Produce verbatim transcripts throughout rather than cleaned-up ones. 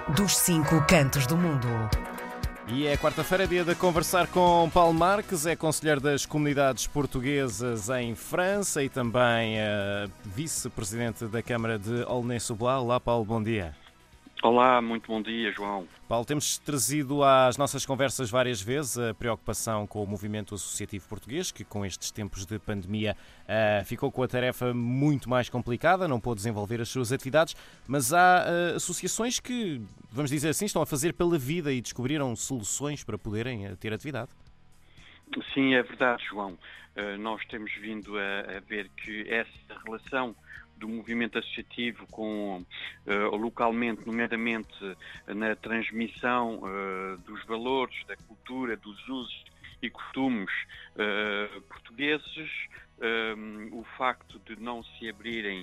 dos cinco cantos do mundo. E é quarta-feira, dia de conversar com Paulo Marques, é conselheiro das comunidades portuguesas em França e também uh, vice-presidente da Câmara de Aulnay-sous-Bois. Olá, Paulo, bom dia. Olá, muito bom dia, João. Paulo, temos trazido às nossas conversas várias vezes a preocupação com o movimento associativo português, que com estes tempos de pandemia uh, ficou com a tarefa muito mais complicada, não pôde desenvolver as suas atividades, mas há uh, associações que, vamos dizer assim, estão a fazer pela vida e descobriram soluções para poderem uh, ter atividade. Sim, é verdade, João. Uh, nós temos vindo a, a ver que essa relação do movimento associativo com uh, localmente, nomeadamente na transmissão uh, dos valores, da cultura, dos usos e costumes uh, portugueses, uh, o facto de não se abrirem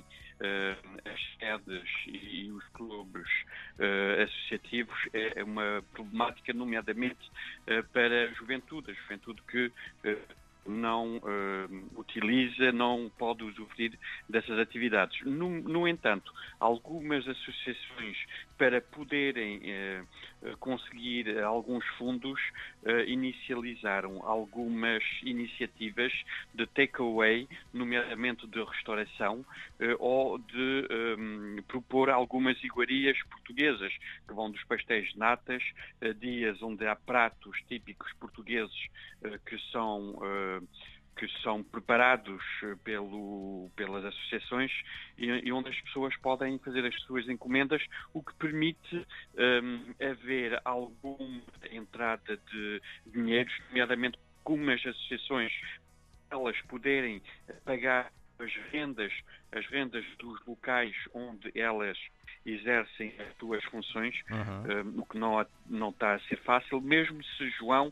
uh, as sedes e, e os clubes uh, associativos é uma problemática, nomeadamente uh, para a juventude, a juventude que uh, não uh, utiliza, não pode usufruir dessas atividades. No, no entanto, algumas associações, para poderem uh, conseguir alguns fundos, uh, inicializaram algumas iniciativas de takeaway, nomeadamente de restauração, uh, ou de um, propor algumas iguarias portuguesas, que vão dos pastéis de natas, uh, dias onde há pratos típicos portugueses uh, que são uh, que são preparados pelo, pelas associações e, e onde as pessoas podem fazer as suas encomendas, o que permite um, haver alguma entrada de dinheiros, nomeadamente algumas associações, elas poderem pagar as rendas, as rendas dos locais onde elas exercem as suas funções, Uhum. um, o que não, não está a ser fácil, mesmo se, João,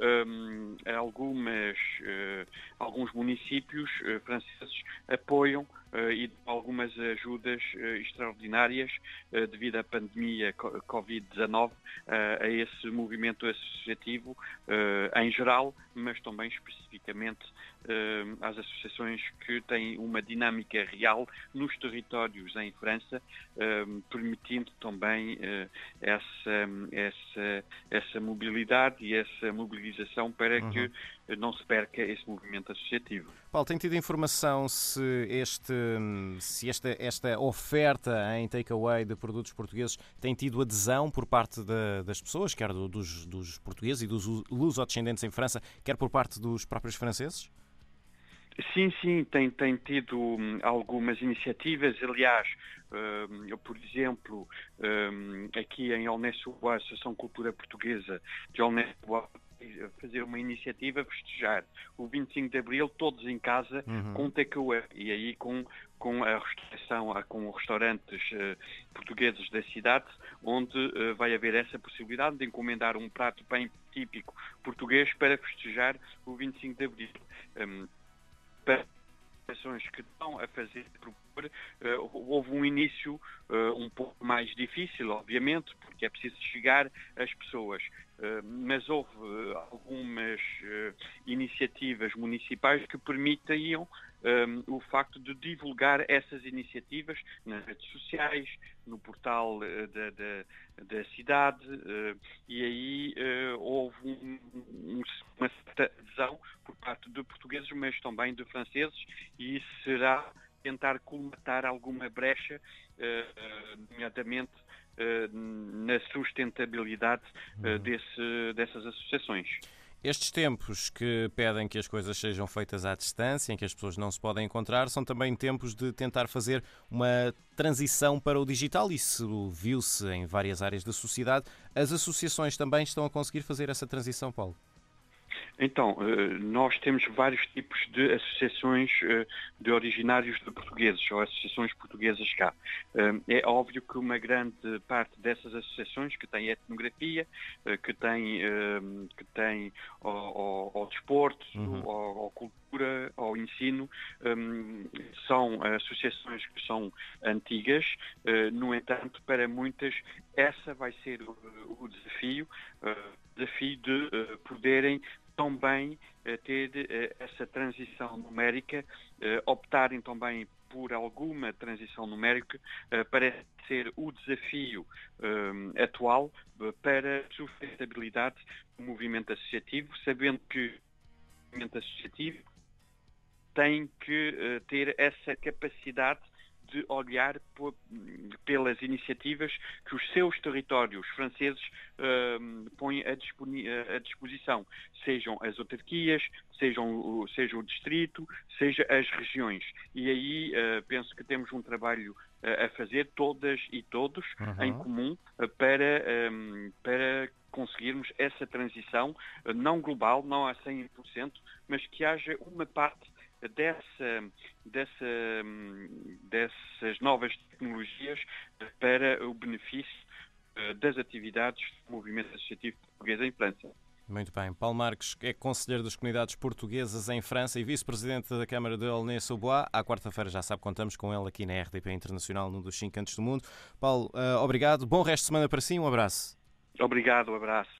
um, algumas, uh, alguns municípios uh, franceses apoiam uh, e dão algumas ajudas uh, extraordinárias uh, devido à pandemia covid dezanove uh, a esse movimento associativo uh, em geral, mas também especificamente uh, às associações que têm uma dinâmica real nos territórios em França, uh, permitindo também uh, essa, essa, essa mobilidade e essa mobilização para Uhum. que não se perca esse movimento associativo. Paulo, tem tido informação se, este, se esta, esta oferta em takeaway de produtos portugueses tem tido adesão por parte de, das pessoas, quer do, dos, dos portugueses e dos lusodescendentes em França, quer por parte dos próprios franceses? Sim, sim, tem, tem tido um, algumas iniciativas. Aliás, um, por exemplo, um, aqui em Aulnay-sous-Bois, a Associação Cultura Portuguesa de Aulnay-sous-Bois, fazer uma iniciativa, festejar o vinte e cinco de Abril, todos em casa, Uhum. com takeaway, e aí com, com a restauração, com restaurantes uh, portugueses da cidade, onde uh, vai haver essa possibilidade de encomendar um prato bem típico português para festejar o vinte e cinco de Abril. Um, para ações que estão a fazer propor, uh, houve um início uh, um pouco mais difícil, obviamente, porque é preciso chegar às pessoas, uh, mas houve uh, algumas uh, iniciativas municipais que permitiam um, o facto de divulgar essas iniciativas nas redes sociais, no portal uh, da, da, da cidade, uh, e aí uh, houve um, um, uma certa adesão por parte de portugueses, mas também de franceses, e isso será tentar colmatar alguma brecha, uh, nomeadamente uh, na sustentabilidade uh, desse, dessas associações. Estes tempos que pedem que as coisas sejam feitas à distância, em que as pessoas não se podem encontrar, são também tempos de tentar fazer uma transição para o digital. Isso viu-se em várias áreas da sociedade. As associações também estão a conseguir fazer essa transição, Paulo? Então, nós temos vários tipos de associações de originários de portugueses, ou associações portuguesas cá. É óbvio que uma grande parte dessas associações, que têm etnografia, que têm, que têm ao, ao, ao desporto, Uhum. ao, ao cultura, ao ensino, são associações que são antigas. No entanto, para muitas, essa vai ser o, o desafio, o desafio de poderem também uh, ter uh, essa transição numérica, uh, optarem também por alguma transição numérica parece ser o desafio atual para a sustentabilidade do movimento associativo, sabendo que o movimento associativo tem que ter essa capacidade de olhar por, pelas iniciativas que os seus territórios franceses uh, põem à, disponi- à disposição, sejam as autarquias, sejam, seja o distrito, seja as regiões. E aí uh, penso que temos um trabalho uh, a fazer, todas e todos, uhum. em comum, uh, para, um, para conseguirmos essa transição, uh, não global, não a cem por cento, mas que haja uma parte Dessa, dessa, dessas novas tecnologias para o benefício das atividades do movimento associativo português em França. Muito bem. Paulo Marques é conselheiro das comunidades portuguesas em França e vice-presidente da Câmara de Aulnay-sous-Bois. À quarta-feira, já sabe, contamos com ele aqui na R D P Internacional, num dos cinco cantos do mundo. Paulo, uh, obrigado. Bom resto de semana para si. Um abraço. Obrigado, um abraço.